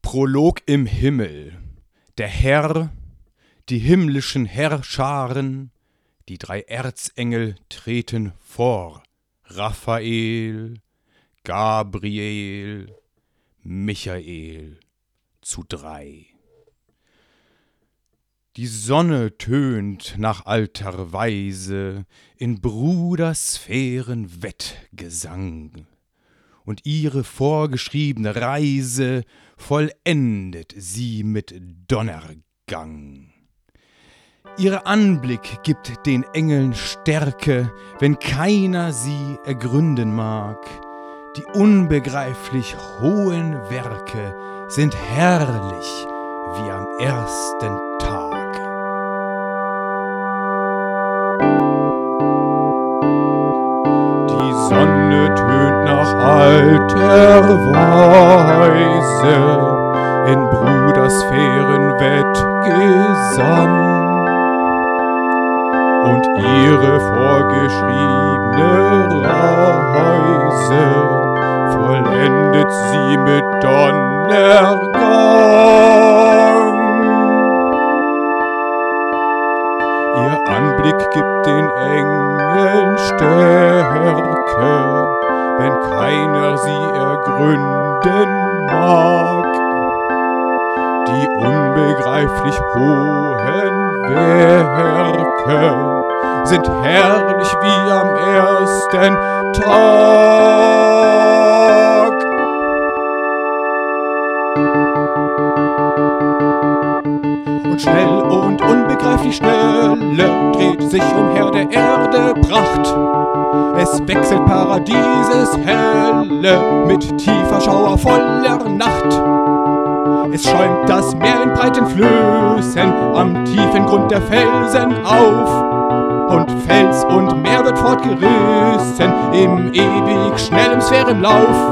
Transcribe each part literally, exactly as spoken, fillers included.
Prolog im Himmel. Der Herr, die himmlischen Herrscharen, die drei Erzengel treten vor. Raphael, Gabriel, Michael zu drei. Die Sonne tönt nach alter Weise in Brudersphären Wettgesang, und ihre vorgeschriebene Reise vollendet sie mit Donnergang. Ihr Anblick gibt den Engeln Stärke, wenn keiner sie ergründen mag. Die unbegreiflich hohen Werke sind herrlich wie am ersten Tag. Die Sonne tönt nach alter Weise in Brudersphären Wettgesang, und ihre vorgeschriebene Reise vollendet sie mit Donnergang. Ihr Anblick gibt den Engeln Stärke, wenn keiner sie ergründen mag. Die unbegreiflich hohen Werke sind herrlich wie am ersten Tag. Und schnell und unbegreiflich schnelle dreht sich umher der Erde Pracht. Es wechselt Paradieses Helle mit tiefer schauervoller Nacht. Es schäumt das Meer in breiten Flößen am tiefen Grund der Felsen auf. Und Fels und Meer wird fortgerissen im ewig schnellen Sphärenlauf.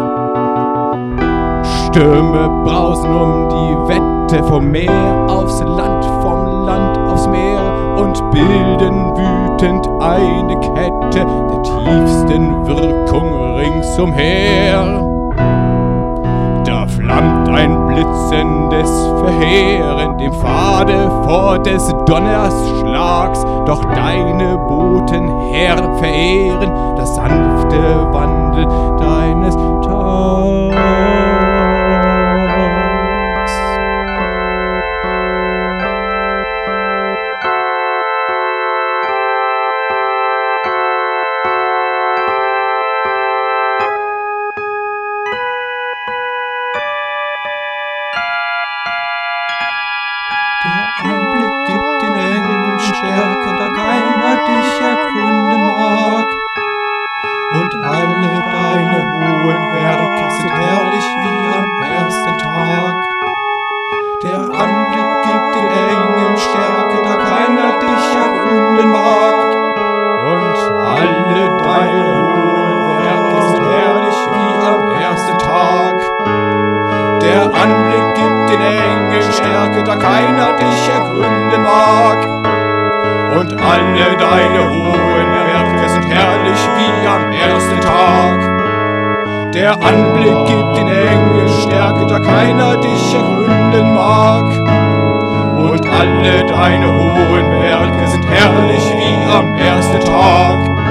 Stürme brausen um die Wette vom Meer aufs Land, vom Land aufs Meer und bilden wütend eine Kette der tiefsten Wirkung ringsumher. Da flammt ein blitzendes Verheeren dem Pfade vor des Donnersschlags, doch deine Boten, Herr, verehren das sanfte Wandel deines Tags. Der Anblick gibt den Engeln Stärke, da keiner dich ergründen mag. Und alle deine hohen Werke sind herrlich wie am ersten Tag. Der Anblick gibt den Engeln Stärke, da keiner dich ergründen mag. Und alle deine hohen Werke sind herrlich wie am ersten Tag. Der Anblick gibt den Engeln Stärke, da keiner dich ergründen mag. Und alle deine hohen Werke sind herrlich wie am ersten Tag. Der Anblick gibt den Engeln Stärke, da keiner dich ergründen mag. Und alle deine hohen Werke sind herrlich wie am ersten Tag.